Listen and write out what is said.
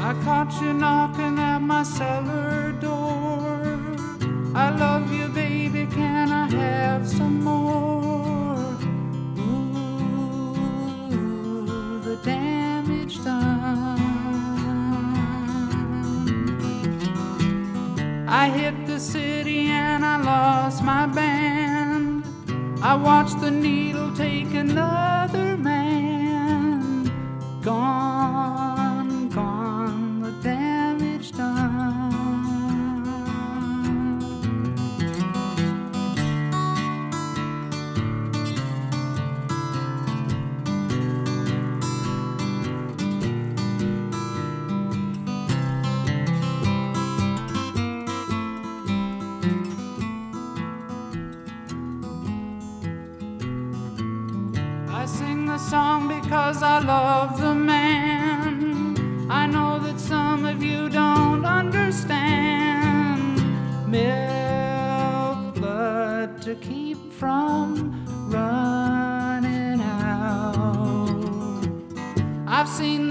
I caught you knocking at my cellar door. I love you, baby, can I have some more? Ooh, the damage done. I hit the city and I lost my band. I watched the needle take another man. Gone, gone, the damage done. I sing the song because I love the man. I know that some of you don't understand. Milk blood to keep from running out. I've seen